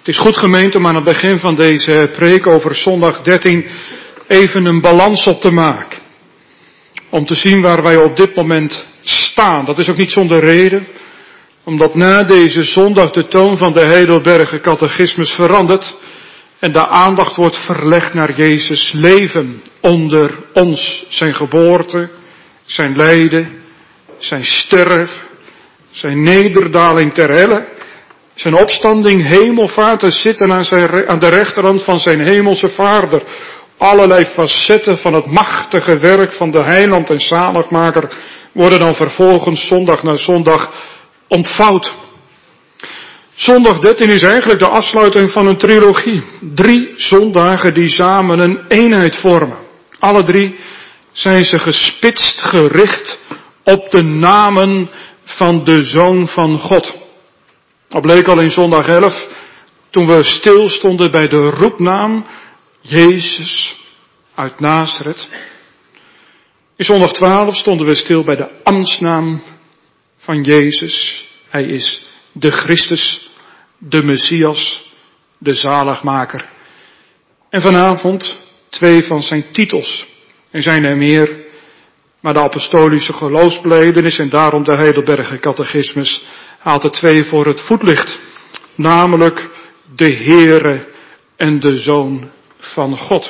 Het is goed, gemeente, om aan het begin van deze preek over zondag 13 even een balans op te maken. Om te zien waar wij op dit moment staan. Dat is ook niet zonder reden. Omdat na deze zondag de toon van de Heidelberger catechismus verandert. En de aandacht wordt verlegd naar Jezus' leven onder ons. Zijn geboorte, zijn lijden, zijn sterf, zijn nederdaling ter helle. Zijn opstanding, hemelvaart en zitten aan de rechterhand van zijn hemelse Vader. Allerlei facetten van het machtige werk van de heiland en zaligmaker worden dan vervolgens zondag na zondag ontvouwd. Zondag 13 is eigenlijk de afsluiting van een trilogie. 3 zondagen die samen een eenheid vormen. Alle 3 zijn ze gespitst gericht op de namen van de Zoon van God. Dat bleek al in zondag 11, toen we stilstonden bij de roepnaam Jezus uit Nazareth. In zondag 12 stonden we stil bij de ambtsnaam van Jezus. Hij is de Christus, de Messias, de zaligmaker. En vanavond 2 van zijn titels. Er zijn er meer, maar de apostolische geloofsbelijdenis en daarom de Heidelberger catechismus haalt er 2 voor het voetlicht. Namelijk de Heere en de Zoon van God.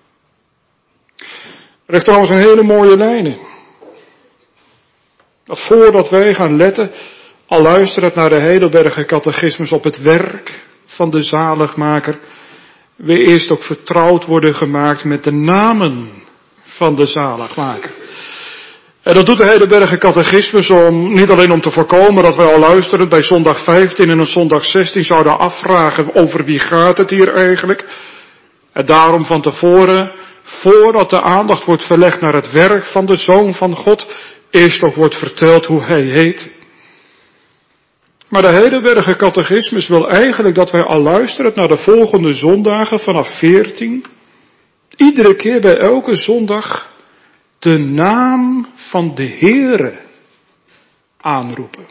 Er ligt trouwens een hele mooie lijn in. Dat voordat wij gaan letten, al luisterend naar de Heidelberger catechismus op het werk van de zaligmaker, we eerst ook vertrouwd worden gemaakt met de namen van de zaligmaker. En dat doet de Heidelberger catechismus niet alleen om te voorkomen dat wij al luisterend bij zondag 15 en zondag 16 zouden afvragen over wie gaat het hier eigenlijk. En daarom van tevoren, voordat de aandacht wordt verlegd naar het werk van de Zoon van God, eerst ook wordt verteld hoe hij heet. Maar de Heidelberger catechismus wil eigenlijk dat wij al luisterend naar de volgende zondagen vanaf 14, iedere keer bij elke zondag de naam van de Heere aanroepen.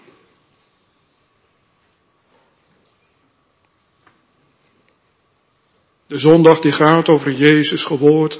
De zondag die gaat over Jezus' geboorte.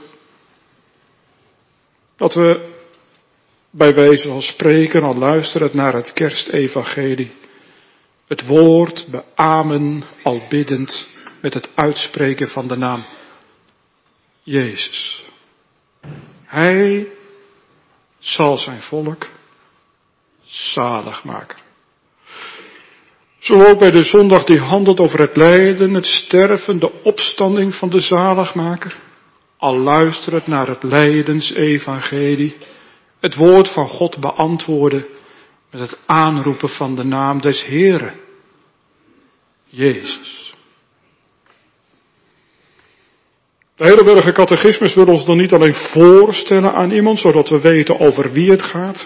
Dat we bij wijze van spreken al luisteren naar het kerstevangelie. Het woord beamen al biddend met het uitspreken van de naam Jezus. Hij zal zijn volk zalig maken. Zo ook bij de zondag die handelt over het lijden, het sterven, de opstanding van de zaligmaker. Al luisterend naar het lijdensevangelie, het woord van God beantwoorden met het aanroepen van de naam des Heeren, Jezus. De Heidelberger catechismus wil ons dan niet alleen voorstellen aan iemand, zodat we weten over wie het gaat.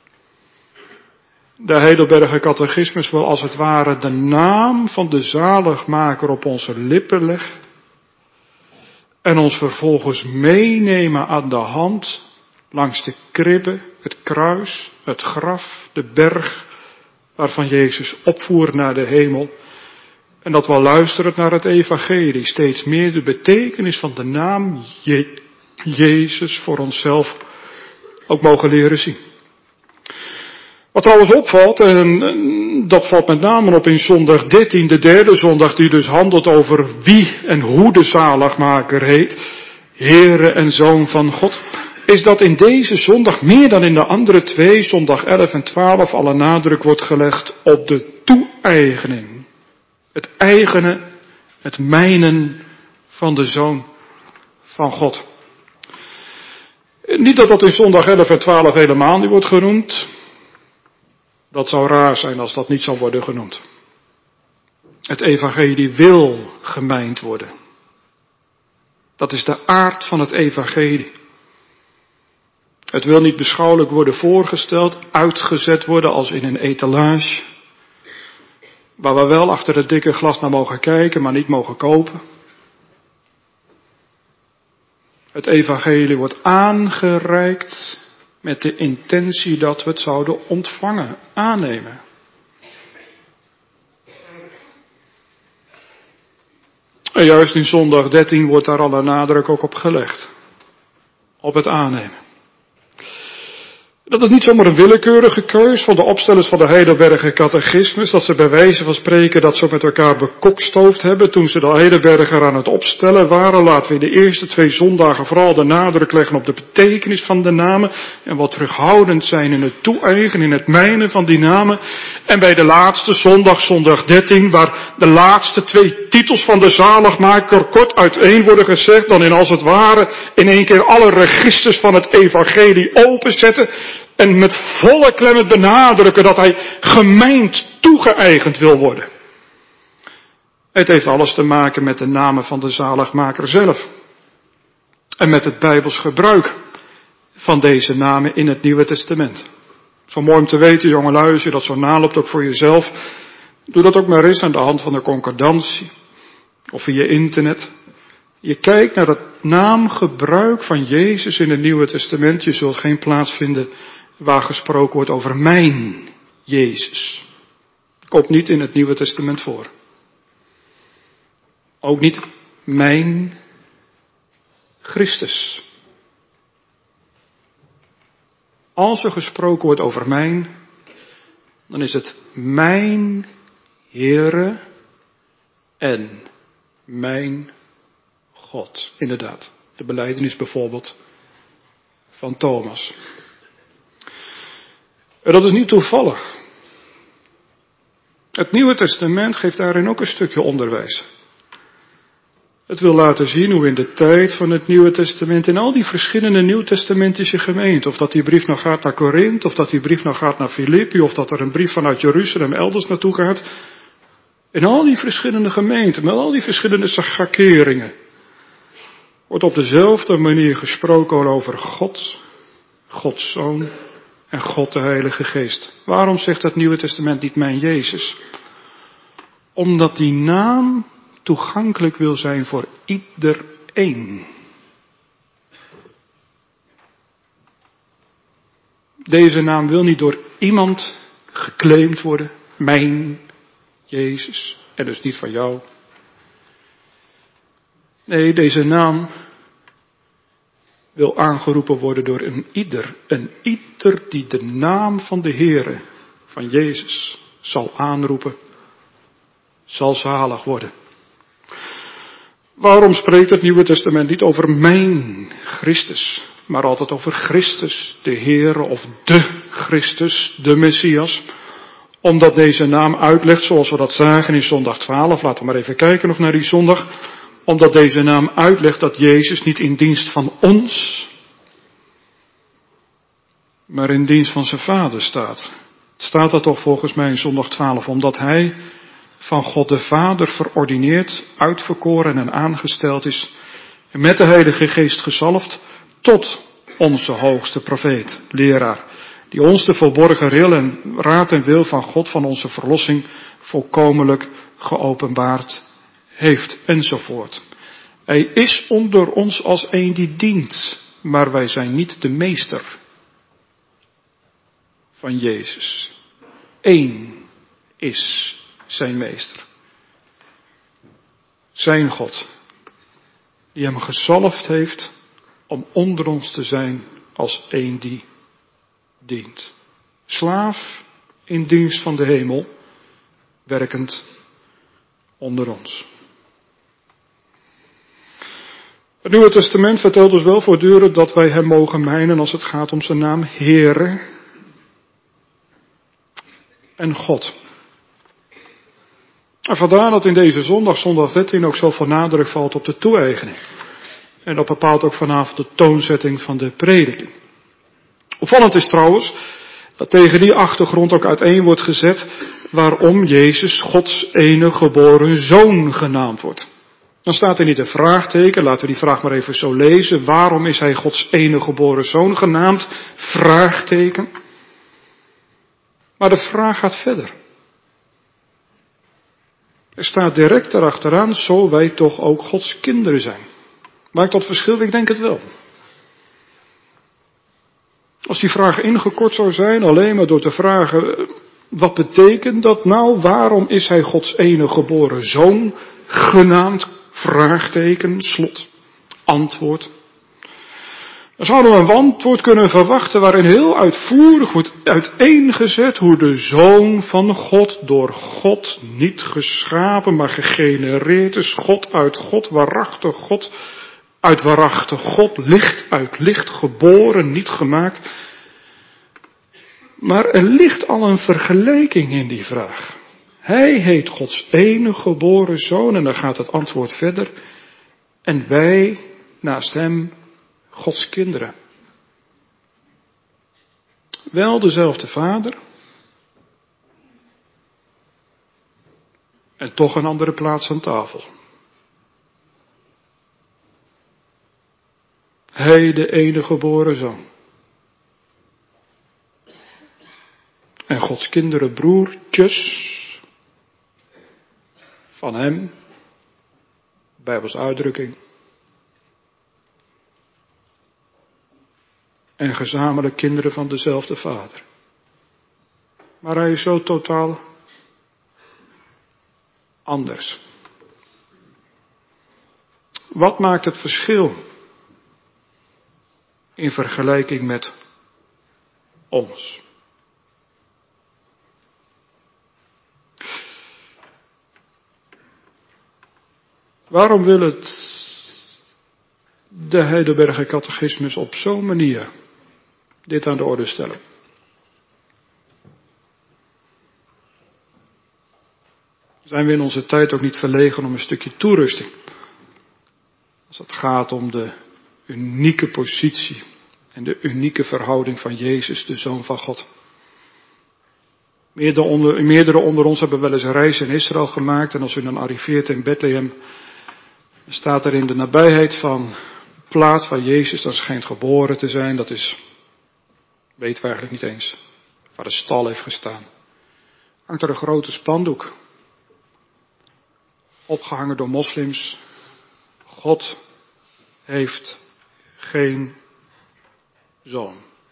De Heidelberger catechismus wil als het ware de naam van de zaligmaker op onze lippen leggen. En ons vervolgens meenemen aan de hand langs de kribbe, het kruis, het graf, de berg waarvan Jezus opvoer naar de hemel. En dat we luisterend naar het evangelie steeds meer de betekenis van de naam Jezus voor onszelf ook mogen leren zien. Wat trouwens opvalt, en dat valt met name op in zondag 13, de derde zondag die dus handelt over wie en hoe de zaligmaker heet, Heere en Zoon van God, is dat in deze zondag meer dan in de andere 2, zondag 11 en 12, alle nadruk wordt gelegd op de toe-eigening. Het eigene, het mijnen van de Zoon van God. Niet dat in zondag 11 en 12 helemaal niet wordt genoemd. Dat zou raar zijn als dat niet zou worden genoemd. Het evangelie wil gemijnd worden. Dat is de aard van het evangelie. Het wil niet beschouwelijk worden voorgesteld, uitgezet worden als in een etalage. Waar we wel achter het dikke glas naar mogen kijken, maar niet mogen kopen. Het evangelie wordt aangereikt met de intentie dat we het zouden ontvangen, aannemen. En juist in zondag 13 wordt daar alle nadruk ook op gelegd. Op het aannemen. Dat is niet zomaar een willekeurige keus van de opstellers van de Heidelberger Catechismus, dat ze bij wijze van spreken dat zo met elkaar bekokstoofd hebben toen ze de Heidelberger aan het opstellen waren. Laten we de eerste 2 zondagen vooral de nadruk leggen op de betekenis van de namen en wat terughoudend zijn in het toe-eigenen, in het mijnen van die namen. En bij de laatste zondag, zondag 13, waar de laatste 2 titels van de zaligmaker kort uiteen worden gezegd, dan in als het ware in één keer alle registers van het evangelie openzetten. En met volle klem benadrukken dat hij gemeend toegeëigend wil worden. Het heeft alles te maken met de namen van de zaligmaker zelf. En met het Bijbels gebruik van deze namen in het Nieuwe Testament. Zo mooi om te weten, jongelui, als je dat zo naloopt ook voor jezelf. Doe dat ook maar eens aan de hand van de concordantie. Of via internet. Je kijkt naar het naamgebruik van Jezus in het Nieuwe Testament. Je zult geen plaats vinden waar gesproken wordt over mijn Jezus. Komt niet in het Nieuwe Testament voor. Ook niet mijn Christus. Als er gesproken wordt over mijn, dan is het mijn Heere en mijn God. Inderdaad, de belijdenis bijvoorbeeld van Thomas. En dat is niet toevallig. Het Nieuwe Testament geeft daarin ook een stukje onderwijs. Het wil laten zien hoe in de tijd van het Nieuwe Testament in al die verschillende nieuwtestamentische gemeenten, of dat die brief nou gaat naar Korinthe, of dat die brief nou gaat naar Filippi, of dat er een brief vanuit Jeruzalem elders naartoe gaat. In al die verschillende gemeenten, met al die verschillende schakeringen, wordt op dezelfde manier gesproken over God, Gods Zoon en God de Heilige Geest. Waarom zegt het Nieuwe Testament niet mijn Jezus? Omdat die naam toegankelijk wil zijn voor iedereen. Deze naam wil niet door iemand geclaimd worden. Mijn Jezus. En dus niet van jou. Nee, deze naam wil aangeroepen worden door een ieder. Een ieder die de naam van de Heere, van Jezus, zal aanroepen, zal zalig worden. Waarom spreekt het Nieuwe Testament niet over mijn Christus, maar altijd over Christus, de Heere of de Christus, de Messias? Omdat deze naam uitlegt, zoals we dat zagen in zondag 12, laten we maar even kijken nog naar die zondag. Omdat deze naam uitlegt dat Jezus niet in dienst van ons, maar in dienst van zijn Vader staat. Het staat dat toch volgens mij in zondag 12, omdat hij van God de Vader verordineerd, uitverkoren en aangesteld is, en met de Heilige Geest gezalfd, tot onze hoogste profeet, leraar, die ons de verborgen raad en wil van God van onze verlossing volkomenlijk geopenbaard heeft, enzovoort. Hij is onder ons als een die dient, maar wij zijn niet de meester van Jezus. Eén is zijn meester. Zijn God, die hem gezalfd heeft om onder ons te zijn als een die dient. Slaaf in dienst van de hemel, werkend onder ons. Het Nieuwe Testament vertelt dus wel voortdurend dat wij hem mogen mijnen als het gaat om zijn naam Heere en God. En vandaar dat in deze zondag 13 ook zoveel nadruk valt op de toe-eigening. En dat bepaalt ook vanavond de toonzetting van de prediking. Opvallend is trouwens dat tegen die achtergrond ook uiteen wordt gezet waarom Jezus Gods enige geboren zoon genaamd wordt. Dan staat er niet een vraagteken, laten we die vraag maar even zo lezen. Waarom is hij Gods enige geboren zoon genaamd? Vraagteken. Maar de vraag gaat verder. Er staat direct erachteraan, zo wij toch ook Gods kinderen zijn. Maakt dat verschil? Ik denk het wel. Als die vraag ingekort zou zijn, alleen maar door te vragen, wat betekent dat nou? Waarom is hij Gods enige geboren zoon genaamd? Vraagteken, slot, antwoord. Dan zouden we een antwoord kunnen verwachten waarin heel uitvoerig wordt uiteengezet hoe de Zoon van God door God niet geschapen, maar gegenereerd is. God uit God, waarachtig God uit waarachtig God, licht uit licht geboren, niet gemaakt. Maar er ligt al een vergelijking in die vraag. Hij heet Gods enige geboren Zoon en dan gaat het antwoord verder. En wij naast hem Gods kinderen. Wel dezelfde Vader. En toch een andere plaats aan tafel. Hij de enige geboren Zoon. En Gods kinderen broertjes van hem, Bijbels uitdrukking. En gezamenlijk kinderen van dezelfde Vader. Maar hij is zo totaal anders. Wat maakt het verschil in vergelijking met ons? Waarom wil het de Heidelberger Catechismus op zo'n manier dit aan de orde stellen? Zijn we in onze tijd ook niet verlegen om een stukje toerusting? Als het gaat om de unieke positie en de unieke verhouding van Jezus, de Zoon van God. Meerdere onder ons hebben wel eens een reis in Israël gemaakt en als u dan arriveert in Bethlehem, dan staat er in de nabijheid van de plaats waar Jezus dan schijnt geboren te zijn, dat is, weten we eigenlijk niet eens, waar de stal heeft gestaan. Hangt er een grote spandoek, opgehangen door moslims. God heeft geen zoon.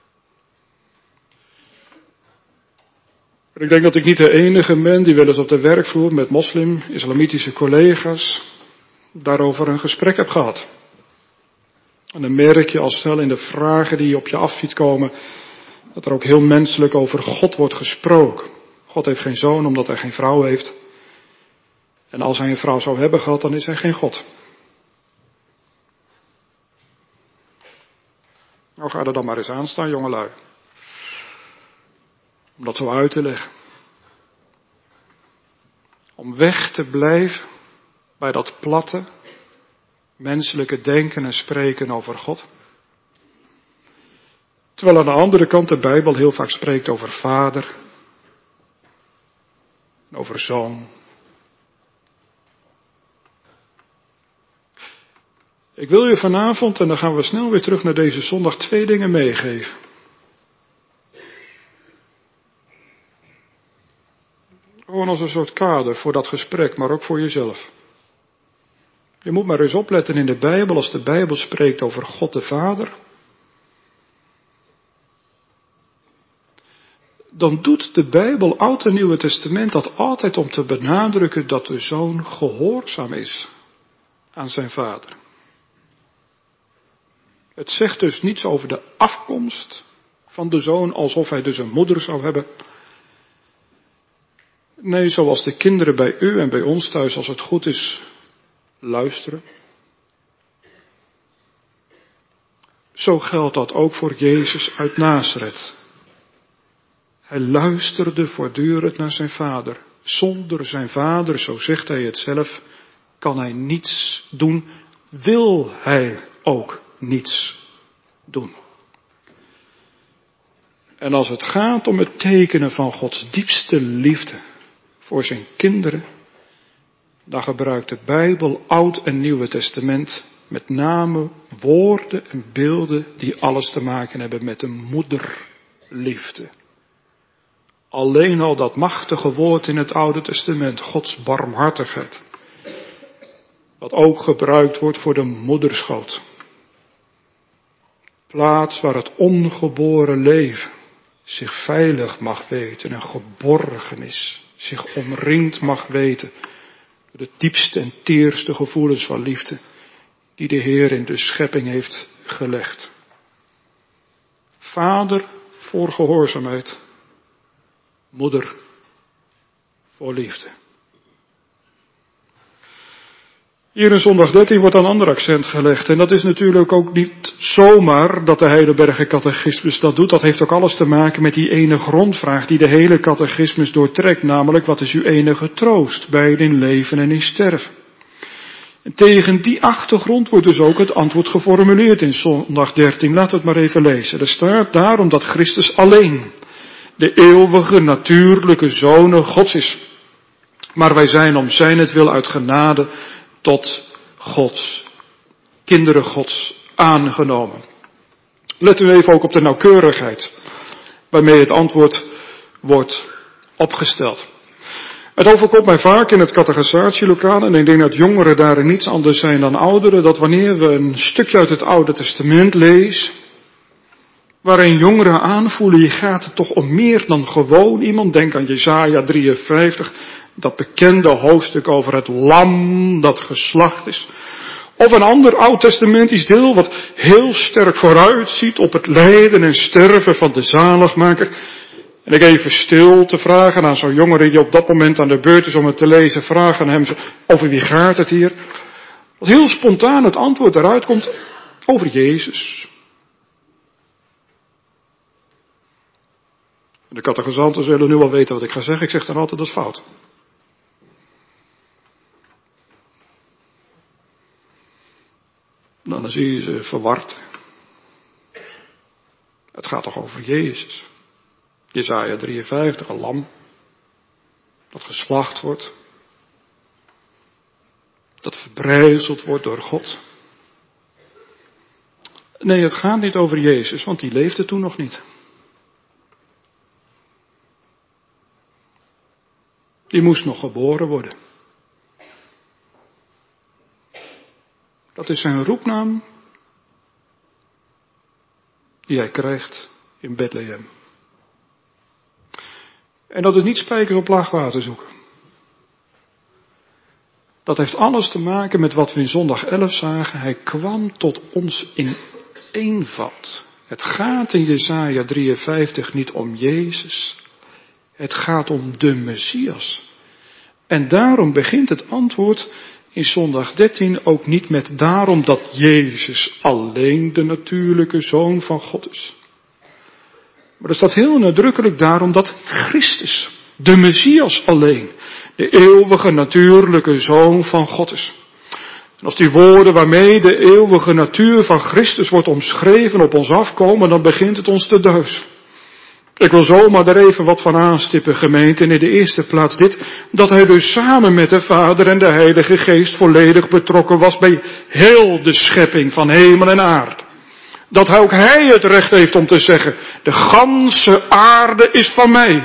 En ik denk dat ik niet de enige ben die wel eens op de werkvloer met islamitische collega's daarover een gesprek heb gehad. En dan merk je al snel in de vragen die op je af ziet komen, dat er ook heel menselijk over God wordt gesproken. God heeft geen zoon omdat hij geen vrouw heeft. En als hij een vrouw zou hebben gehad, dan is hij geen God. Nou, ga er dan maar eens aan staan, jongelui. Om dat zo uit te leggen. Om weg te blijven bij dat platte, menselijke denken en spreken over God. Terwijl aan de andere kant de Bijbel heel vaak spreekt over vader, over zoon. Ik wil je vanavond, en dan gaan we snel weer terug naar deze zondag, 2 dingen meegeven. Gewoon als een soort kader voor dat gesprek, maar ook voor jezelf. Je moet maar eens opletten in de Bijbel, als de Bijbel spreekt over God de Vader. Dan doet de Bijbel, Oud en Nieuwe Testament, dat altijd om te benadrukken dat de Zoon gehoorzaam is aan zijn Vader. Het zegt dus niets over de afkomst van de Zoon, alsof hij dus een moeder zou hebben. Nee, zoals de kinderen bij u en bij ons thuis, als het goed is, luisteren. Zo geldt dat ook voor Jezus uit Nazareth. Hij luisterde voortdurend naar zijn Vader. Zonder zijn Vader, zo zegt hij het zelf, kan hij niets doen, wil hij ook niets doen. En als het gaat om het tekenen van Gods diepste liefde voor zijn kinderen, dan gebruikt de Bijbel, Oud en Nieuwe Testament, met name woorden en beelden die alles te maken hebben met de moederliefde. Alleen al dat machtige woord in het Oude Testament, Gods barmhartigheid, wat ook gebruikt wordt voor de moederschoot. Plaats waar het ongeboren leven zich veilig mag weten en geborgen is, zich omringd mag weten De diepste en teerste gevoelens van liefde die de Heer in de schepping heeft gelegd. Vader voor gehoorzaamheid, moeder voor liefde. Hier in zondag 13 wordt een ander accent gelegd. En dat is natuurlijk ook niet zomaar dat de Heidelberger Catechismus dat doet. Dat heeft ook alles te maken met die ene grondvraag die de hele catechismus doortrekt. Namelijk, wat is uw enige troost, beide in leven en in sterven? En tegen die achtergrond wordt dus ook het antwoord geformuleerd in zondag 13. Laten we het maar even lezen. Er staat daarom dat Christus alleen de eeuwige natuurlijke Zoon Gods is. Maar wij zijn om zijnentwil uit genade tot Gods, kinderen Gods, aangenomen. Let u even ook op de nauwkeurigheid waarmee het antwoord wordt opgesteld. Het overkomt mij vaak in het catechisatielokaal, en ik denk dat jongeren daarin niets anders zijn dan ouderen, dat wanneer we een stukje uit het Oude Testament lezen, waarin jongeren aanvoelen, je gaat het toch om meer dan gewoon iemand. Denk aan Jesaja 53, dat bekende hoofdstuk over het lam dat geslacht is. Of een ander oud-testamentisch deel wat heel sterk vooruitziet op het lijden en sterven van de zaligmaker. En ik even stil te vragen aan zo'n jongere die op dat moment aan de beurt is om het te lezen, vragen aan hem, over wie gaat het hier? Wat heel spontaan het antwoord eruit komt, over Jezus. De catechisanten zullen nu al weten wat ik ga zeggen. Ik zeg dan altijd, dat is fout. Dan zie je ze verward. Het gaat toch over Jezus. Jesaja 53, een lam. Dat geslacht wordt. Dat verbrijzeld wordt door God. Nee, het gaat niet over Jezus, want die leefde toen nog niet. Die moest nog geboren worden. Dat is zijn roepnaam die hij krijgt in Bethlehem. En dat is niet spijkers op laag water zoeken. Dat heeft alles te maken met wat we in zondag 11 zagen. Hij kwam tot ons in eenvoud. Het gaat in Jesaja 53 niet om Jezus. Het gaat om de Messias. En daarom begint het antwoord in zondag 13 ook niet met daarom dat Jezus alleen de natuurlijke Zoon van God is. Maar er staat heel nadrukkelijk daarom dat Christus, de Messias alleen, de eeuwige natuurlijke Zoon van God is. En als die woorden waarmee de eeuwige natuur van Christus wordt omschreven op ons afkomen, dan begint het ons te duizelen. Ik wil zomaar er even wat van aanstippen, gemeente. En in de eerste plaats dit, dat hij dus samen met de Vader en de Heilige Geest volledig betrokken was bij heel de schepping van hemel en aarde. Dat ook hij het recht heeft om te zeggen, de ganse aarde is van mij.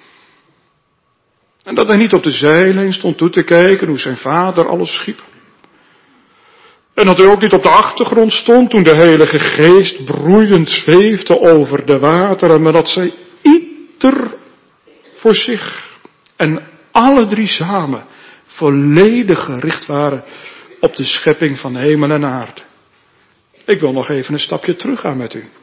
En dat hij niet op de zijlijn stond toe te kijken hoe zijn Vader alles schiep. En dat hij ook niet op de achtergrond stond toen de Heilige Geest broeiend zweefde over de wateren, maar dat zij ieder voor zich en alle drie samen volledig gericht waren op de schepping van hemel en aarde. Ik wil nog even een stapje terug gaan met u.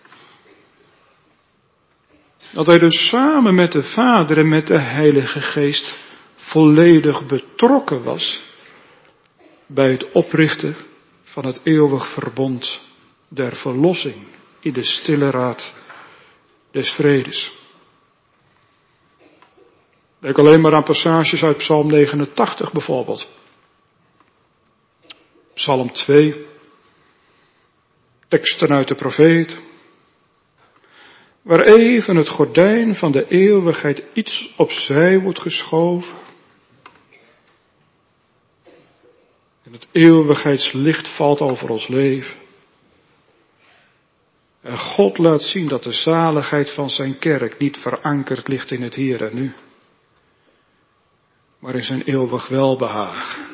Dat hij dus samen met de Vader en met de Heilige Geest volledig betrokken was bij het oprichten van het eeuwig verbond der verlossing in de stille raad des vredes. Denk alleen maar aan passages uit Psalm 89 bijvoorbeeld. Psalm 2. Teksten uit de profeet. Waar even het gordijn van de eeuwigheid iets opzij wordt geschoven. En het eeuwigheidslicht valt over ons leven. En God laat zien dat de zaligheid van zijn kerk niet verankerd ligt in het hier en nu. Maar in zijn eeuwig welbehagen.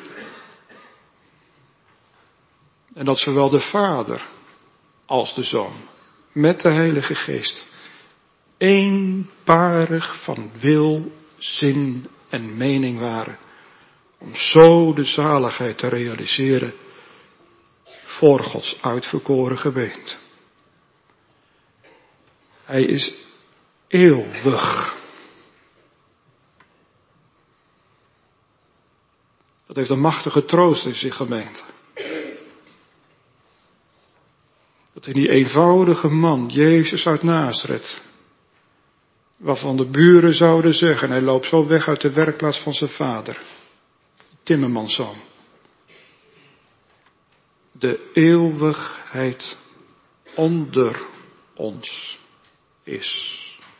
En dat zowel de Vader als de Zoon met de Heilige Geest eenparig van wil, zin en mening waren Om zo de zaligheid te realiseren voor Gods uitverkoren gemeente. Hij is eeuwig. Dat heeft een machtige troost in zich, gemeente. Dat in die eenvoudige man, Jezus uit Nazareth, waarvan de buren zouden zeggen, hij loopt zo weg uit de werkplaats van zijn vader, timmermanszoon, de eeuwigheid onder ons is.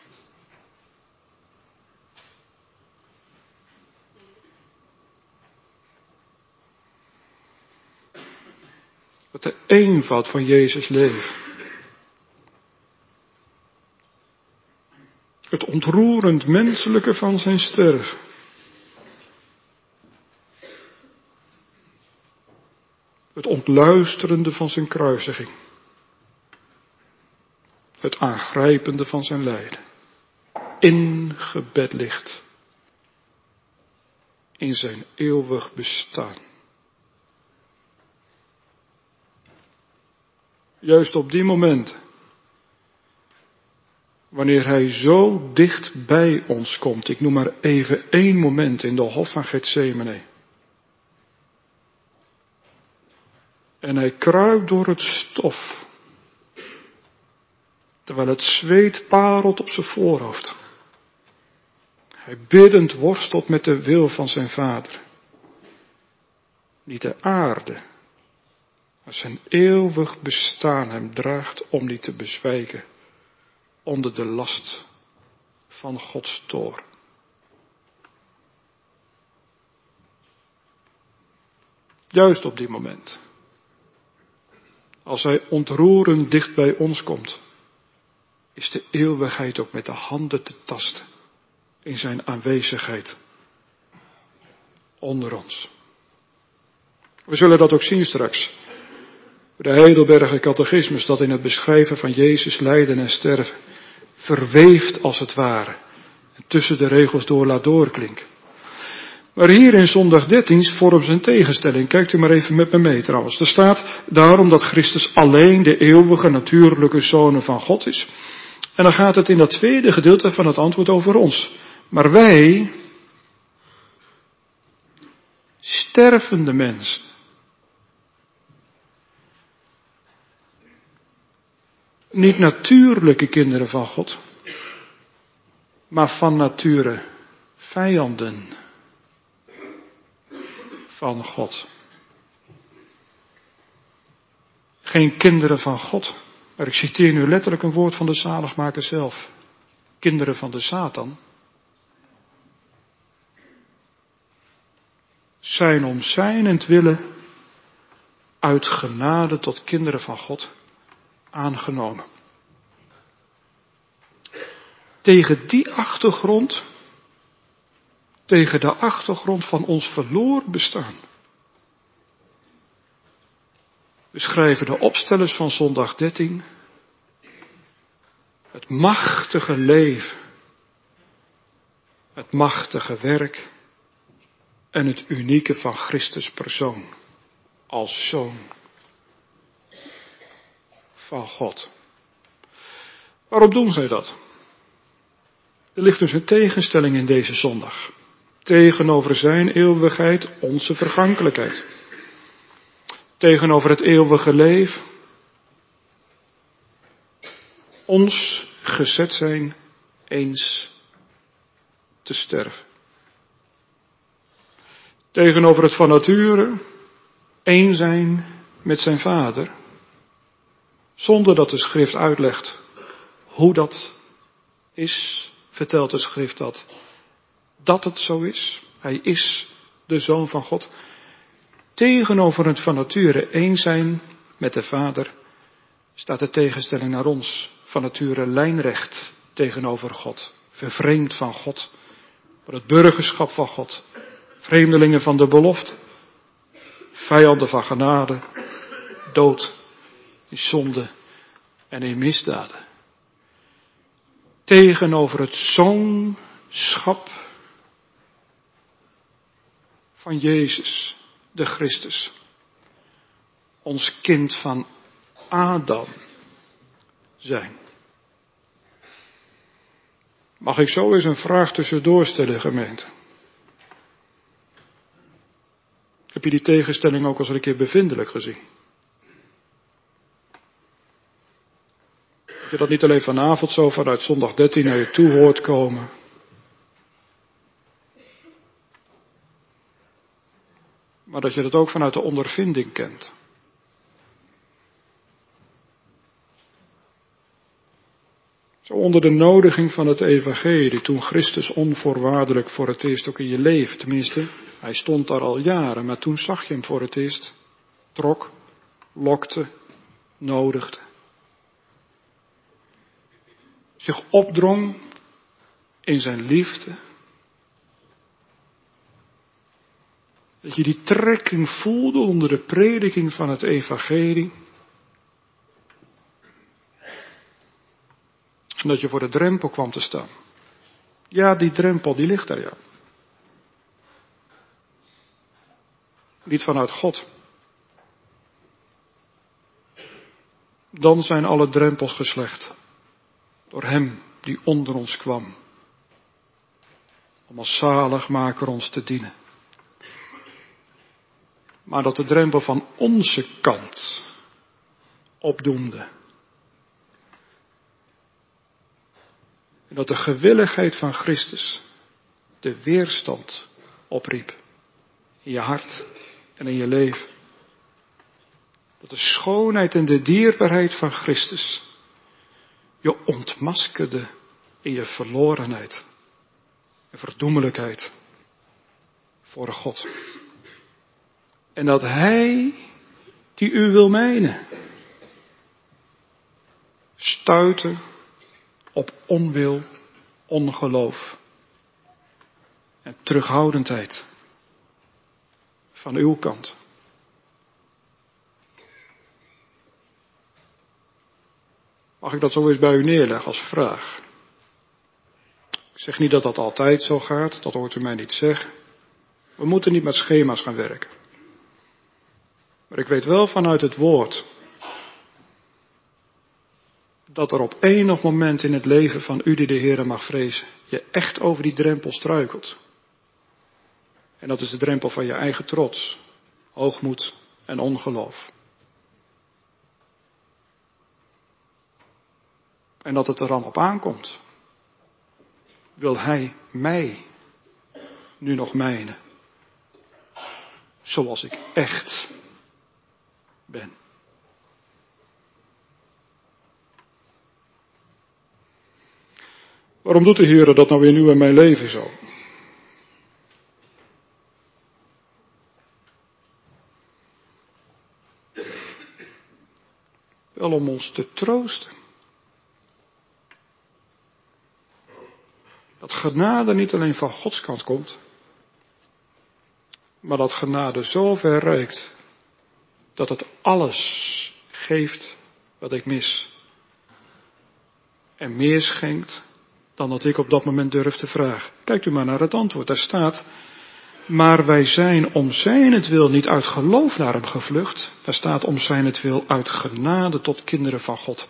Wat de eenvoud van Jezus leven. Het ontroerend menselijke van zijn sterven. Het ontluisterende van zijn kruisiging. Het aangrijpende van zijn lijden. Ingebed ligt in zijn eeuwig bestaan. Juist op die momenten, wanneer hij zo dicht bij ons komt. Ik noem maar even één moment in de hof van Getsemane. En hij kruipt door het stof, terwijl het zweet parelt op zijn voorhoofd. Hij biddend worstelt met de wil van zijn vader. Niet de aarde, maar zijn eeuwig bestaan hem draagt om niet te bezwijken onder de last van Gods toorn. Juist op die moment, als hij ontroerend dicht bij ons komt, is de eeuwigheid ook met de handen te tasten in zijn aanwezigheid onder ons. We zullen dat ook zien straks. De Heidelberger Catechismus, dat in het beschrijven van Jezus lijden en sterven verweeft als het ware en tussen de regels door laat doorklinken. Maar hier in zondag 13 vormt zijn tegenstelling. Kijkt u maar even met me mee trouwens. Er staat daarom dat Christus alleen de eeuwige natuurlijke Zoon van God is. En dan gaat het in dat tweede gedeelte van het antwoord over ons. Maar wij, stervende mensen, niet natuurlijke kinderen van God, maar van nature vijanden van God. Geen kinderen van God, maar ik citeer nu letterlijk een woord van de zaligmaker zelf. Kinderen van de Satan zijn om zijnentwille uit genade tot kinderen van God aangenomen. Tegen die achtergrond, tegen de achtergrond van ons verloren bestaan, beschrijven de opstellers van zondag 13 het machtige leven, het machtige werk en het unieke van Christus persoon als Zoon van God. Waarom doen zij dat? Er ligt dus een tegenstelling in deze zondag. Tegenover zijn eeuwigheid, onze vergankelijkheid. Tegenover het eeuwige leven, ons gezet zijn eens te sterven. Tegenover het van nature, één zijn met zijn vader, zonder dat de schrift uitlegt hoe dat is, vertelt de schrift dat het zo is. Hij is de Zoon van God. Tegenover het van nature één zijn met de Vader staat de tegenstelling naar ons. Van nature lijnrecht tegenover God. Vervreemd van God. Voor het burgerschap van God. Vreemdelingen van de belofte. Vijanden van genade. Dood in zonde en in misdaden. Tegenover het zoonschap van Jezus, de Christus. Ons kind van Adam zijn. Mag ik zo eens een vraag tussendoor stellen, gemeente? Heb je die tegenstelling ook als een keer bevindelijk gezien? Dat je dat niet alleen vanavond zo vanuit zondag 13 naar je toe hoort komen. Maar dat je dat ook vanuit de ondervinding kent. Zo onder de nodiging van het evangelie, toen Christus onvoorwaardelijk voor het eerst ook in je leven, tenminste, hij stond daar al jaren, maar toen zag je hem voor het eerst, trok, lokte, nodigde. Zich opdrong in zijn liefde. Dat je die trekking voelde onder de prediking van het evangelie. En dat je voor de drempel kwam te staan. Ja, die drempel, die ligt daar, ja. Niet vanuit God. Dan zijn alle drempels geslecht. Door hem die onder ons kwam. Om als zaligmaker ons te dienen. Maar dat de drempel van onze kant opdoemde. En dat de gewilligheid van Christus de weerstand opriep. In je hart en in je leven. Dat de schoonheid en de dierbaarheid van Christus je ontmaskerde in je verlorenheid en verdoemelijkheid voor God. En dat hij, die u wil mijnen, stuitte op onwil, ongeloof en terughoudendheid van uw kant. Mag ik dat zo eens bij u neerleggen als vraag? Ik zeg niet dat dat altijd zo gaat, dat hoort u mij niet zeggen. We moeten niet met schema's gaan werken. Maar ik weet wel vanuit het woord dat er op enig moment in het leven van u die de Heere mag vrezen, je echt over die drempel struikelt. En dat is de drempel van je eigen trots, hoogmoed en ongeloof. En dat het er dan op aankomt. Wil hij mij nu nog mijnen? Zoals ik echt ben. Waarom doet de Heer dat nou weer nu in mijn leven zo? Wel om ons te troosten. Dat genade niet alleen van Gods kant komt, maar dat genade zo ver reikt, dat het alles geeft wat ik mis. En meer schenkt dan dat ik op dat moment durf te vragen. Kijkt u maar naar het antwoord, daar staat, maar wij zijn om zijnentwil niet uit geloof naar hem gevlucht. Daar staat om zijnentwil uit genade tot kinderen van God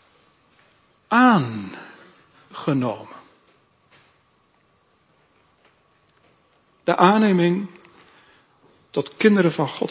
aangenomen. De aanneming tot kinderen van God.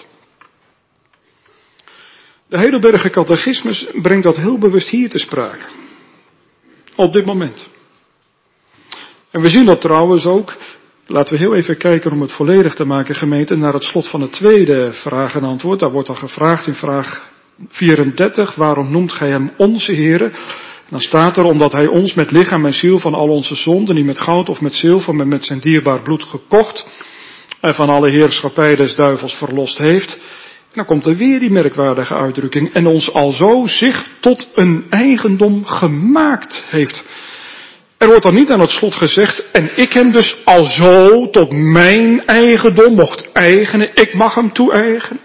De Heidelberger Catechismus brengt dat heel bewust hier te sprake. Op dit moment. En we zien dat trouwens ook, laten we heel even kijken om het volledig te maken, gemeente, naar het slot van het tweede vraag en antwoord. Daar wordt al gevraagd in vraag 34, waarom noemt gij hem onze Heere? Dan staat er, omdat hij ons met lichaam en ziel van al onze zonden, niet met goud of met zilver, maar met zijn dierbaar bloed gekocht, en van alle heerschappij des duivels verlost heeft. En dan komt er weer die merkwaardige uitdrukking, en ons alzo zich tot een eigendom gemaakt heeft. Er wordt dan niet aan het slot gezegd, en ik hem dus alzo tot mijn eigendom mocht eigenen, ik mag hem toe-eigenen.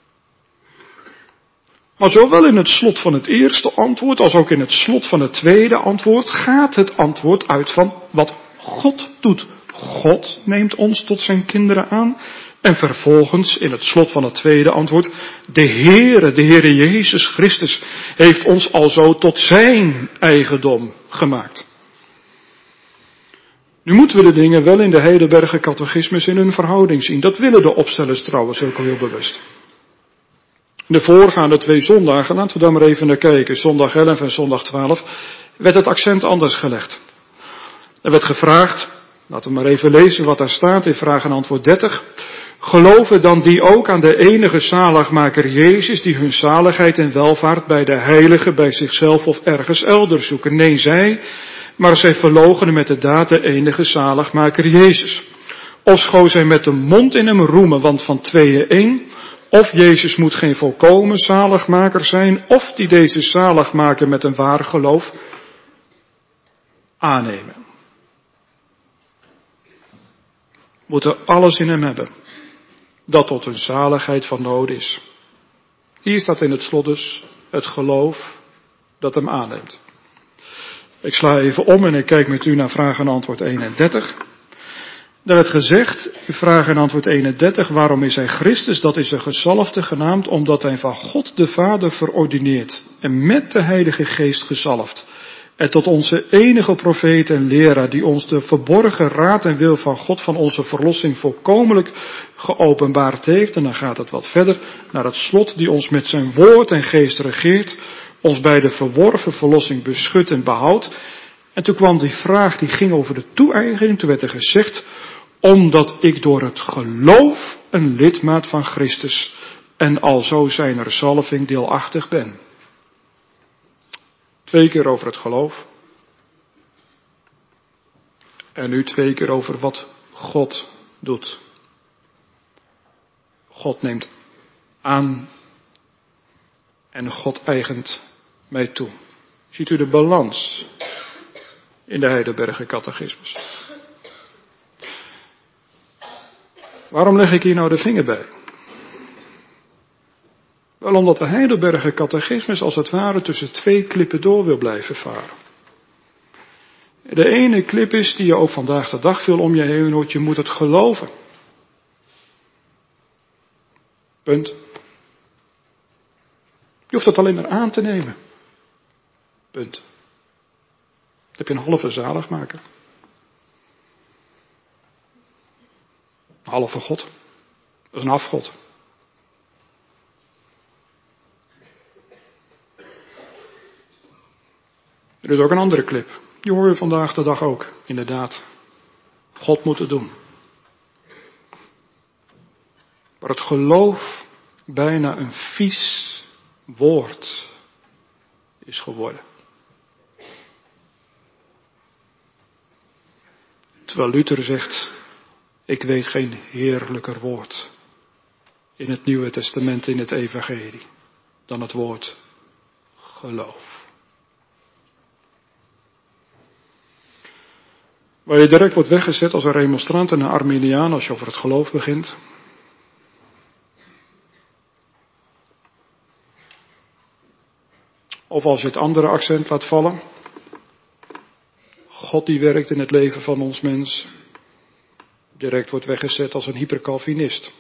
Maar zowel in het slot van het eerste antwoord als ook in het slot van het tweede antwoord gaat het antwoord uit van wat God doet. God neemt ons tot zijn kinderen aan. En vervolgens, in het slot van het tweede antwoord, de Heere Jezus Christus, heeft ons alzo tot zijn eigendom gemaakt. Nu moeten we de dingen wel in de Heidelberger Catechismus in hun verhouding zien. Dat willen de opstellers trouwens ook al heel bewust. De voorgaande 2 zondagen, laten we daar maar even naar kijken, zondag 11 en zondag 12, werd het accent anders gelegd. Er werd gevraagd, laten we maar even lezen wat daar staat in vraag en antwoord 30. Geloven dan die ook aan de enige zaligmaker Jezus, die hun zaligheid en welvaart bij de heiligen, bij zichzelf of ergens elders zoeken? Nee, zij, maar zij verloochenen met de daad de enige zaligmaker Jezus. Ofschoon zij met de mond in hem roemen, want van tweeën één, of Jezus moet geen volkomen zaligmaker zijn, of die deze zaligmaker met een waar geloof aannemen. We moeten alles in hem hebben, dat tot hun zaligheid van nood is. Hier staat in het slot dus het geloof dat hem aanneemt. Ik sla even om en ik kijk met u naar vraag en antwoord 31. Daar werd gezegd, in vraag en antwoord 31, waarom is hij Christus? Dat is een gezalfde genaamd, omdat hij van God de Vader verordineerd en met de Heilige Geest gezalfd. En tot onze enige profeet en leraar, die ons de verborgen raad en wil van God van onze verlossing volkomenlijk geopenbaard heeft. En dan gaat het wat verder naar het slot, die ons met zijn woord en geest regeert, ons bij de verworven verlossing beschut en behoudt. En toen kwam die vraag, die ging over de toe-eigening. Toen werd er gezegd, omdat ik door het geloof een lidmaat van Christus en alzo zijner zalving deelachtig ben. 2 keer over het geloof. En nu 2 keer over wat God doet. God neemt aan en God eigent mij toe. Ziet u de balans in de Heidelberger Catechismus? Waarom leg ik hier nou de vinger bij? Wel omdat de Heidelberger Catechismus als het ware tussen 2 klippen door wil blijven varen. De ene klip is, die je ook vandaag de dag veel om je heen hoort, je moet het geloven. Punt. Je hoeft het alleen maar aan te nemen. Punt. Dan heb je een halve zaligmaker. Een halve God. Dat is een afgod. Er is ook een andere clip. Die hoor je vandaag de dag ook, inderdaad. God moet het doen. Maar het geloof bijna een vies woord is geworden. Terwijl Luther zegt, ik weet geen heerlijker woord in het Nieuwe Testament, in het Evangelie, dan het woord geloof. Waar je direct wordt weggezet als een remonstrant en een Arminiaan als je over het geloof begint. Of als je het andere accent laat vallen. God die werkt in het leven van ons mens. Direct wordt weggezet als een hypercalvinist.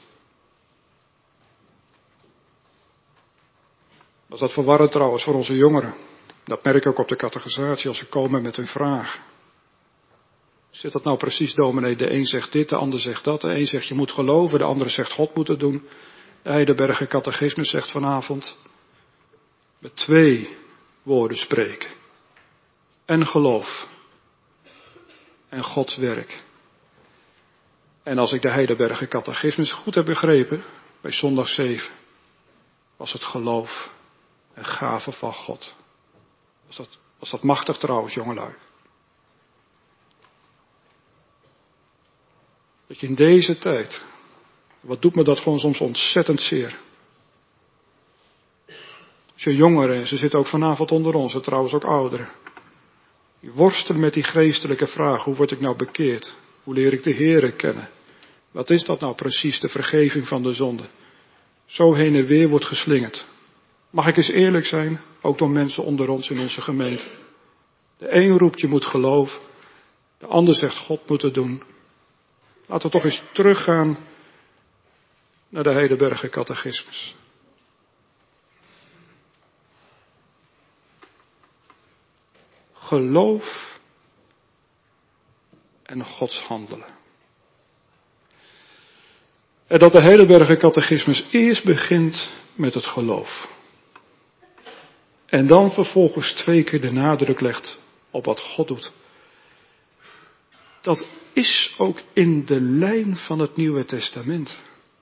Dat is dat verwarrend trouwens voor onze jongeren. Dat merk ik ook op de catechisatie als ze komen met hun vraag. Zit dat nou precies, dominee? De een zegt dit, de ander zegt dat. De een zegt je moet geloven, de andere zegt God moet het doen. De Heidelberger Catechismus zegt vanavond met 2 woorden spreken. En geloof. En Gods werk. En als ik de Heidelberger Catechismus goed heb begrepen, bij zondag 7, was het geloof een gave van God. Was dat machtig trouwens, jongelui. Dat je in deze tijd, wat doet me dat gewoon soms ontzettend zeer. Als je jongeren, ze zitten ook vanavond onder ons, en trouwens ook ouderen. Die worstelen met die geestelijke vraag, hoe word ik nou bekeerd? Hoe leer ik de Heere kennen? Wat is dat nou precies, de vergeving van de zonde? Zo heen en weer wordt geslingerd. Mag ik eens eerlijk zijn, ook door mensen onder ons in onze gemeente. De een roept je moet geloven, de ander zegt God moet het doen. Laten we toch eens teruggaan naar de Heidelberger Catechismus. Geloof en Gods handelen. En dat de Heidelberger Catechismus eerst begint met het geloof. En dan vervolgens 2 keer de nadruk legt op wat God doet. Dat is ook in de lijn van het Nieuwe Testament.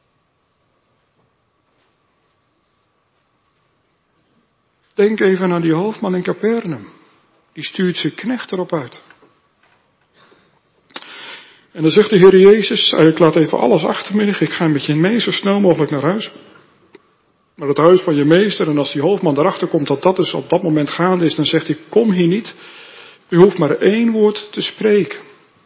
Denk even aan die hoofdman in Capernaum. Die stuurt zijn knecht erop uit. En dan zegt de Heer Jezus, ik laat even alles achter me liggen, ik ga met je mee zo snel mogelijk naar huis. Naar het huis van je meester, en als die hoofdman erachter komt dat dat dus op dat moment gaande is, dan zegt hij, kom hier niet, u hoeft maar 1 woord te spreken.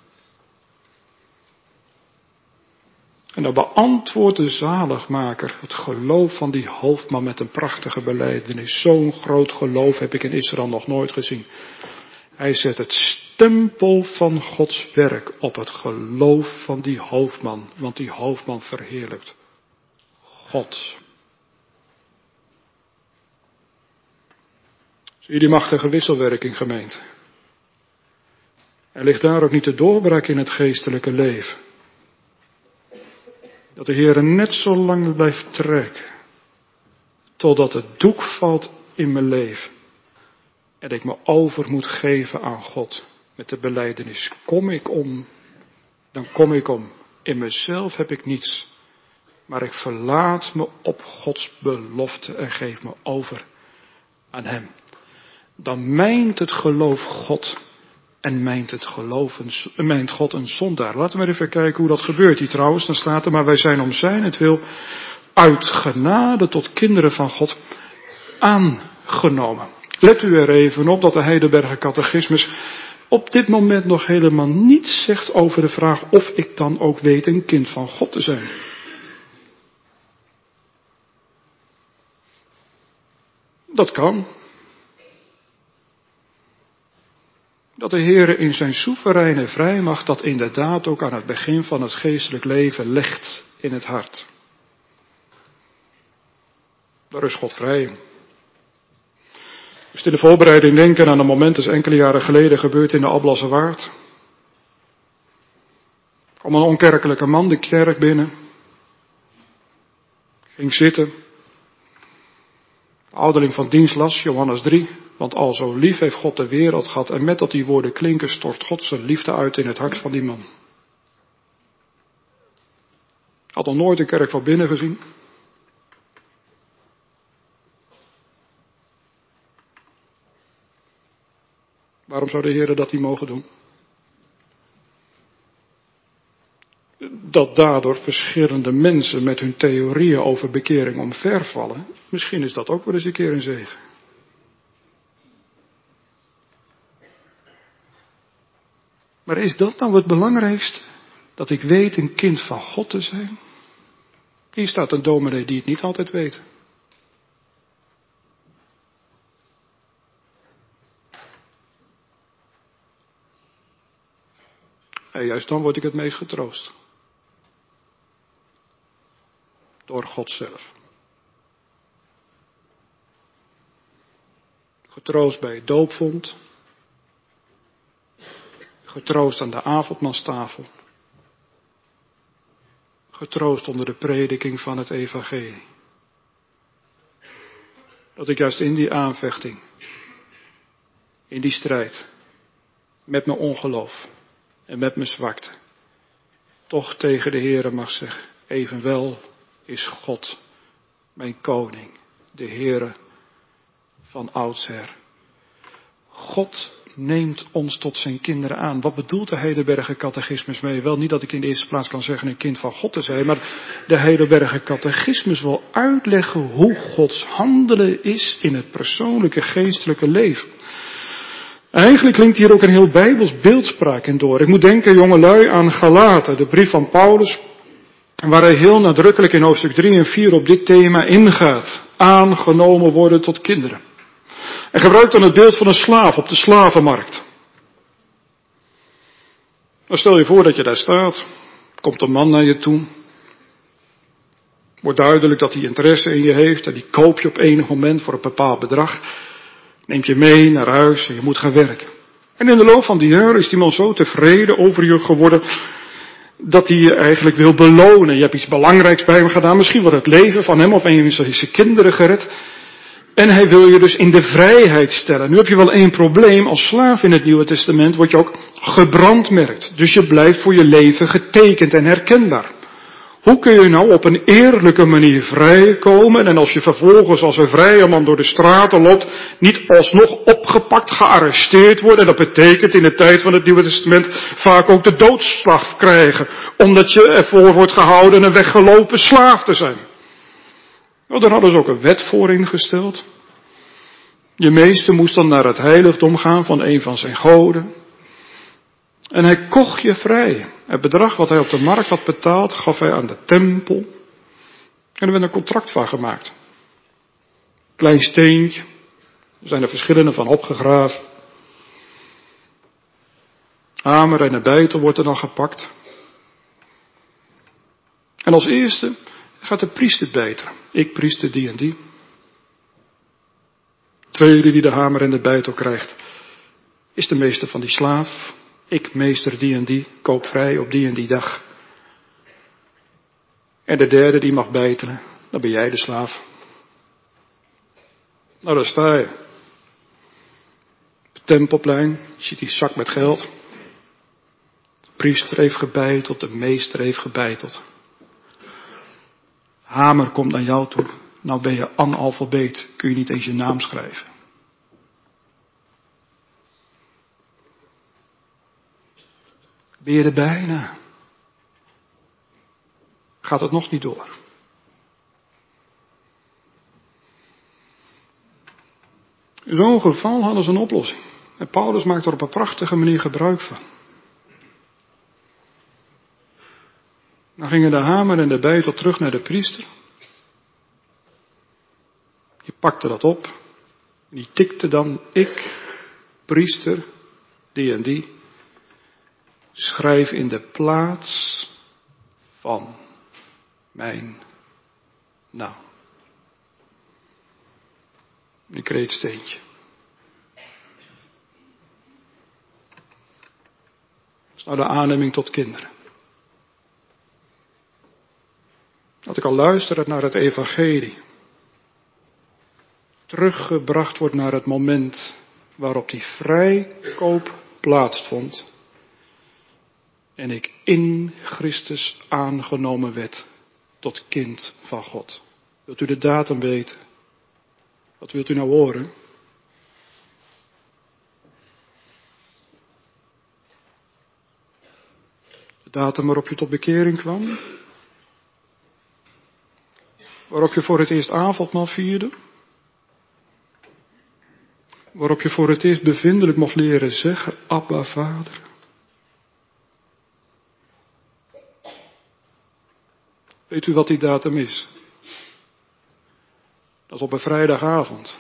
En dan beantwoordt de zaligmaker het geloof van die hoofdman met een prachtige belijdenis. Zo'n groot geloof heb ik in Israël nog nooit gezien. Hij zet het stempel van Gods werk op het geloof van die hoofdman, want die hoofdman verheerlijkt God. Zie je die machtige wisselwerking, gemeente? Er ligt daar ook niet de doorbraak in het geestelijke leven. Dat de Heer net zo lang blijft trekken, totdat het doek valt in mijn leven. En ik me over moet geven aan God. Met de belijdenis, kom ik om, dan kom ik om. In mezelf heb ik niets. Maar ik verlaat me op Gods belofte en geef me over aan Hem. Dan mijnt het geloof God en mijnt God een zondaar. Laten we maar even kijken hoe dat gebeurt hier trouwens. Dan staat er, maar wij zijn om zijnentwil uit genade tot kinderen van God aangenomen. Let u er even op dat de Heidelberger Catechismus op dit moment nog helemaal niets zegt over de vraag of ik dan ook weet een kind van God te zijn. Dat kan. Dat de Heer in zijn soevereine vrijmacht dat inderdaad ook aan het begin van het geestelijk leven legt in het hart. Daar is God vrij. Dus in de voorbereiding denken aan een moment dat is enkele jaren geleden gebeurd in de Alblasserwaard. Er kwam een onkerkelijke man de kerk binnen. Ging zitten. De ouderling van dienst las, Johannes 3. Want al zo lief heeft God de wereld gehad. En met dat die woorden klinken, stort God zijn liefde uit in het hart van die man. Had nog nooit een kerk van binnen gezien. Waarom zou de Heer dat niet mogen doen? Dat daardoor verschillende mensen met hun theorieën over bekering omvervallen. Misschien is dat ook wel eens een keer een zegen. Maar is dat nou het belangrijkste? Dat ik weet een kind van God te zijn? Hier staat een dominee die het niet altijd weet. En juist dan word ik het meest getroost. Door God zelf. Getroost bij het doopvont. Getroost aan de avondmaalstafel. Getroost onder de prediking van het evangelie. Dat ik juist in die aanvechting, in die strijd, met mijn ongeloof en met mijn zwakte, toch tegen de Heere mag zeggen, evenwel is God mijn koning, de Heere van oudsher. God neemt ons tot zijn kinderen aan. Wat bedoelt de Heidelberger Catechismus mee? Wel niet dat ik in de eerste plaats kan zeggen een kind van God te zijn, maar de Heidelberger Catechismus wil uitleggen hoe Gods handelen is in het persoonlijke geestelijke leven. Eigenlijk klinkt hier ook een heel Bijbels beeldspraak in door. Ik moet denken, jongelui, aan Galaten, de brief van Paulus, waar hij heel nadrukkelijk in hoofdstuk 3 en 4 op dit thema ingaat. Aangenomen worden tot kinderen. En gebruikt dan het beeld van een slaaf op de slavenmarkt. Dan stel je voor dat je daar staat. Komt een man naar je toe. Wordt duidelijk dat hij interesse in je heeft en die koop je op enig moment voor een bepaald bedrag. Neemt je mee naar huis en je moet gaan werken. En in de loop van die jaren is die man zo tevreden over je geworden dat hij je eigenlijk wil belonen. Je hebt iets belangrijks bij hem gedaan, misschien wel het leven van hem of een van zijn kinderen gered. En hij wil je dus in de vrijheid stellen. Nu heb je wel één probleem. Als slaaf in het Nieuwe Testament word je ook gebrandmerkt. Dus je blijft voor je leven getekend en herkenbaar. Hoe kun je nou op een eerlijke manier vrijkomen en als je vervolgens als een vrije man door de straten loopt, niet alsnog opgepakt, gearresteerd worden? Dat betekent in de tijd van het Nieuwe Testament vaak ook de doodstraf krijgen, omdat je ervoor wordt gehouden een weggelopen slaaf te zijn. Nou, daar hadden ze ook een wet voor ingesteld. Je meester moest dan naar het heiligdom gaan van een van zijn goden. En hij kocht je vrij. Het bedrag wat hij op de markt had betaald, gaf hij aan de tempel. En er werd een contract van gemaakt. Klein steentje. Er zijn er verschillende van opgegraven. Hamer en een bijtel wordt er dan gepakt. En als eerste gaat de priester bijten. Ik priester die en die. Tweede die de hamer en de bijtel krijgt, is de meester van die slaaf. Ik meester die en die, koop vrij op die en die dag. En de derde die mag bijtelen, dan ben jij de slaaf. Nou, daar sta je. Op het tempelplein, je ziet die zak met geld. De priester heeft gebeiteld, de meester heeft gebeiteld. Hamer komt naar jou toe. Nou ben je analfabeet, kun je niet eens je naam schrijven. Ben je er bijna? Gaat het nog niet door? In zo'n geval hadden ze een oplossing. En Paulus maakt er op een prachtige manier gebruik van. Dan gingen de hamer en de bijtel terug naar de priester. Die pakte dat op. En die tikte dan, ik, priester, die en die, schrijf in de plaats van mijn naam. Die kreeg het steentje. Dat is nou de aanneming tot kinderen. Dat ik al luister naar het evangelie. Teruggebracht wordt naar het moment waarop die vrijkoop plaatsvond. En ik in Christus aangenomen werd tot kind van God. Wilt u de datum weten? Wat wilt u nou horen? De datum waarop je tot bekering kwam? Waarop je voor het eerst avondmaal vierde? Waarop je voor het eerst bevindelijk mocht leren zeggen, Abba, Vader? Weet u wat die datum is? Dat is op een vrijdagavond.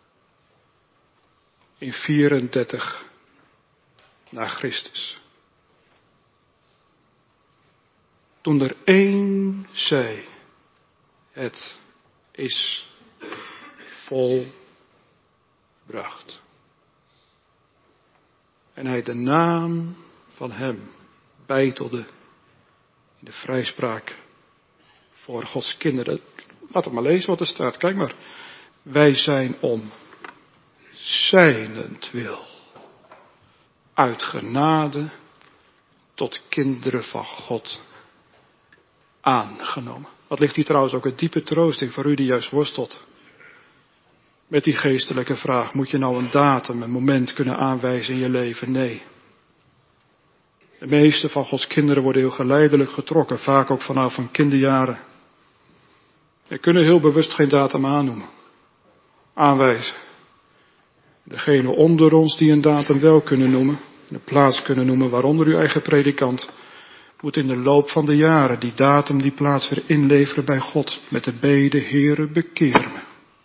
In 34 na Christus. Toen er één zei, het is volbracht. En hij de naam van hem beitelde in de vrijspraak voor Gods kinderen. Laat het maar lezen wat er staat. Kijk maar. Wij zijn om zijnentwil uit genade tot kinderen van God aangenomen. Wat ligt hier trouwens ook een diepe troost in voor u die juist worstelt met die geestelijke vraag. Moet je nou een datum, een moment kunnen aanwijzen in je leven? Nee. De meeste van Gods kinderen worden heel geleidelijk getrokken, vaak ook vanaf hun kinderjaren. We kunnen heel bewust geen datum aanwijzen. Degene onder ons die een datum wel kunnen noemen, een plaats kunnen noemen, waaronder uw eigen predikant, moet in de loop van de jaren die datum, die plaats weer inleveren bij God, met de bede, Heere, bekeer me.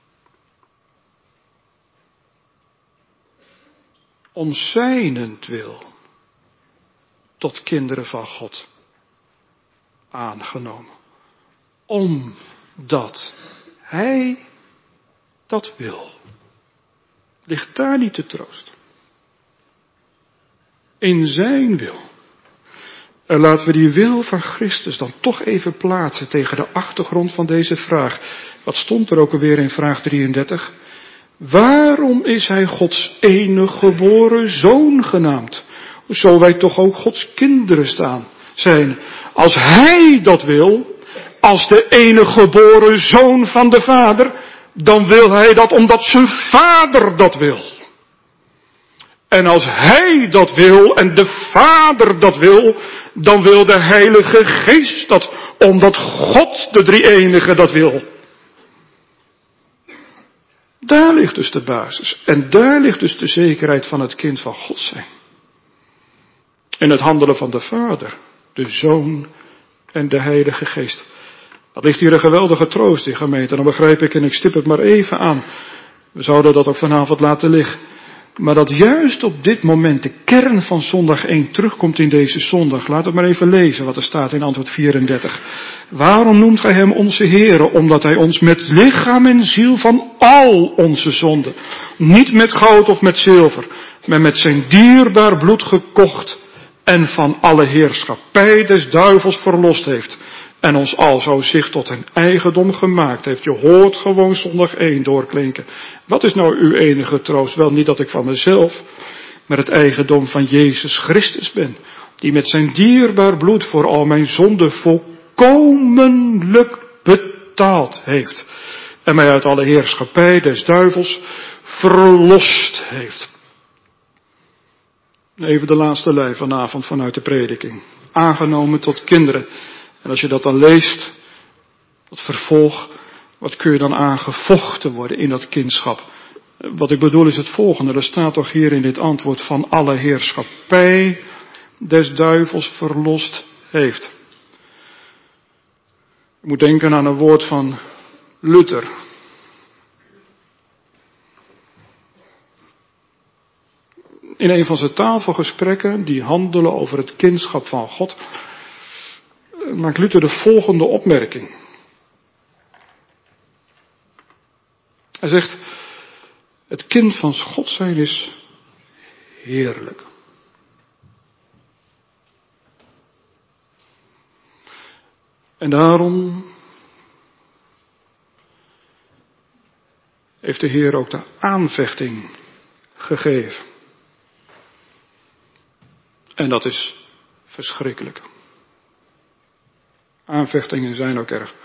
Om zijnentwil tot kinderen van God aangenomen. Om dat hij dat wil. Ligt daar niet de troost? In zijn wil. En laten we die wil van Christus dan toch even plaatsen tegen de achtergrond van deze vraag. Wat stond er ook alweer in vraag 33? Waarom is hij Gods enige geboren zoon genaamd? Zo wij toch ook Gods kinderen zijn. Als hij dat wil, als de enige geboren zoon van de Vader, dan wil hij dat omdat zijn Vader dat wil. En als hij dat wil en de Vader dat wil, dan wil de Heilige Geest dat, omdat God de drie-enige dat wil. Daar ligt dus de basis. En daar ligt dus de zekerheid van het kind van God zijn. In het handelen van de Vader, de Zoon en de Heilige Geest. Dat ligt hier een geweldige troost in, gemeente. Dan begrijp ik, en ik stip het maar even aan. We zouden dat ook vanavond laten liggen. Maar dat juist op dit moment de kern van zondag 1 terugkomt in deze zondag. Laat het maar even lezen wat er staat in antwoord 34. Waarom noemt gij hem onze Heere? Omdat hij ons met lichaam en ziel van al onze zonden, niet met goud of met zilver, maar met zijn dierbaar bloed gekocht en van alle heerschappij des duivels verlost heeft. En ons alzo zich tot een eigendom gemaakt heeft. Je hoort gewoon zondag 1 doorklinken. Wat is nou uw enige troost? Wel niet dat ik van mezelf, maar het eigendom van Jezus Christus ben. Die met zijn dierbaar bloed voor al mijn zonden volkomenlijk betaald heeft. En mij uit alle heerschappij des duivels verlost heeft. Even de laatste lei vanavond vanuit de prediking. Aangenomen tot kinderen. En als je dat dan leest, dat vervolg, wat kun je dan aangevochten worden in dat kindschap? Wat ik bedoel is het volgende, er staat toch hier in dit antwoord van alle heerschappij des duivels verlost heeft. Je moet denken aan een woord van Luther. In een van zijn tafelgesprekken die handelen over het kindschap van God, maakt Luther de volgende opmerking. Hij zegt, het kind van God zijn is heerlijk. En daarom heeft de Heer ook de aanvechting gegeven. En dat is verschrikkelijk. Aanvechtingen zijn ook erg.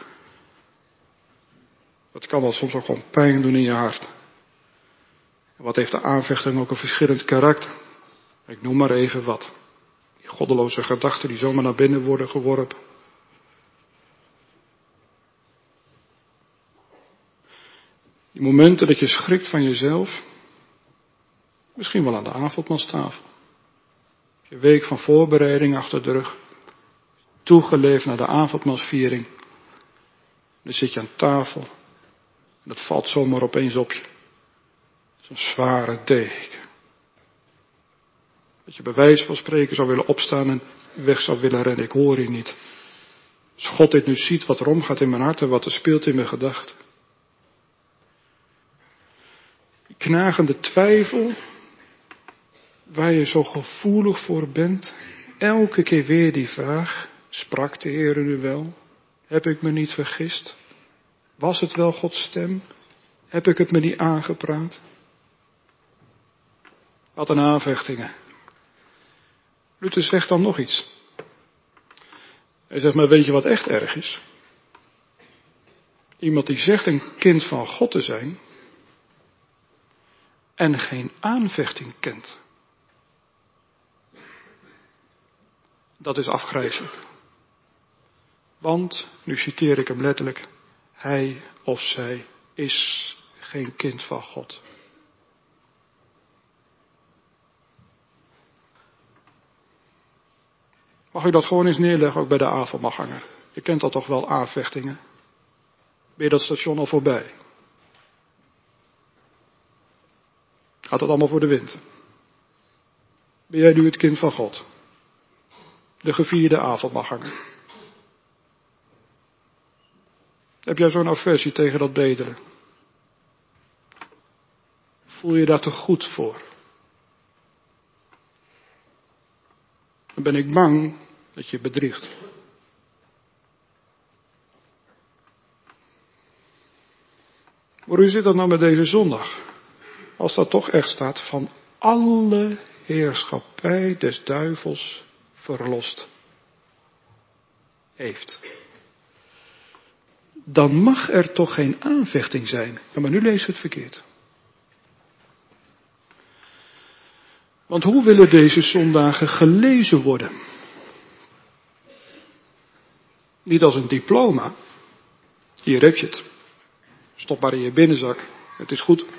Dat kan wel soms ook gewoon pijn doen in je hart. Wat heeft de aanvechting ook een verschillend karakter? Ik noem maar even wat. Die goddeloze gedachten die zomaar naar binnen worden geworpen. Die momenten dat je schrikt van jezelf. Misschien wel aan de avondmaalstafel. Je week van voorbereiding achter de rug. Toegeleefd naar de avondmaalsviering. Dan zit je aan tafel. En dat valt zomaar opeens op je. Zo'n zware deken. Dat je bij wijze van spreken zou willen opstaan en weg zou willen rennen. Ik hoor je niet. Als God dit nu ziet wat er omgaat in mijn hart en wat er speelt in mijn gedachten. Die knagende twijfel. Waar je zo gevoelig voor bent. Elke keer weer die vraag. Sprak de Heer nu wel? Heb ik me niet vergist? Was het wel Gods stem? Heb ik het me niet aangepraat? Wat een aanvechtingen. Luther zegt dan nog iets. Hij zegt, maar weet je wat echt erg is? Iemand die zegt een kind van God te zijn en geen aanvechting kent. Dat is afgrijselijk. Want, nu citeer ik hem letterlijk, hij of zij is geen kind van God. Mag ik dat gewoon eens neerleggen, ook bij de avondmaalganger? Je kent dat toch wel, aanvechtingen? Ben je dat station al voorbij? Gaat dat allemaal voor de wind? Ben jij nu het kind van God? De gevierde avondmaalganger? Heb jij zo'n aversie tegen dat bedelen? Voel je daar te goed voor? Dan ben ik bang dat je bedriegt. Hoe zit dat nou met deze zondag? Als dat toch echt staat, van alle heerschappij des duivels verlost heeft. Dan mag er toch geen aanvechting zijn. Ja, maar nu lees je het verkeerd. Want hoe willen deze zondagen gelezen worden? Niet als een diploma. Hier heb je het. Stop maar in je binnenzak. Het is goed.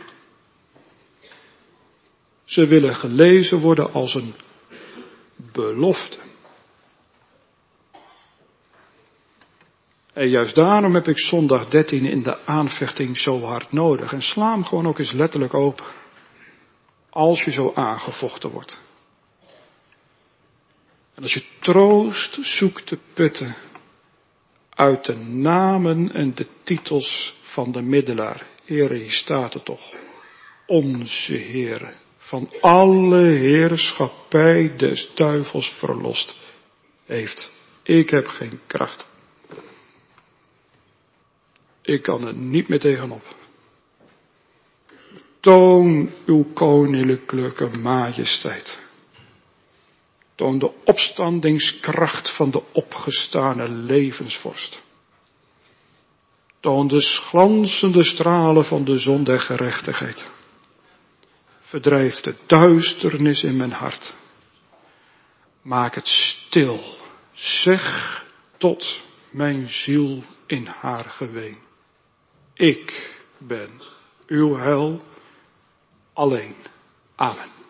Ze willen gelezen worden als een belofte. En juist daarom heb ik zondag 13 in de aanvechting zo hard nodig. En sla hem gewoon ook eens letterlijk open. Als je zo aangevochten wordt. En als je troost zoekt te putten uit de namen en de titels van de middelaar. Heere, hier staat het toch. Onze Heere, van alle heerschappij des duivels verlost heeft. Ik heb geen kracht. Ik kan er niet meer tegenop. Toon uw koninklijke majesteit. Toon de opstandingskracht van de opgestane levensvorst. Toon de glanzende stralen van de zon der gerechtigheid. Verdrijf de duisternis in mijn hart. Maak het stil. Zeg tot mijn ziel in haar geween. Ik ben uw heil alleen. Amen.